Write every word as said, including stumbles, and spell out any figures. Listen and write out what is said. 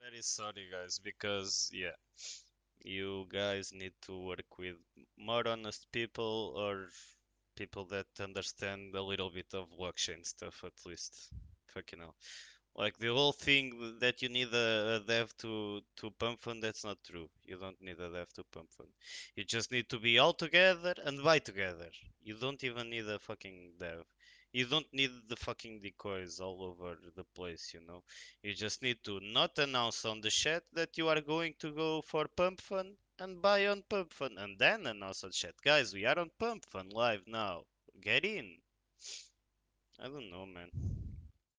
very sorry, guys, because yeah, you guys need to work with more honest people or people that understand a little bit of blockchain stuff at least. Fucking hell. Like the whole thing that you need a, a dev to to pump fund, that's not true. You don't need a dev to pump fund. You just need to be all together and buy together. You don't even need a fucking dev. You don't need the fucking decoys all over the place, you know. You just need to not announce on the chat that you are going to go for pump fund and buy on pump fund and then announce on chat. Guys, we are on pump fund live now. Get in. I don't know, man.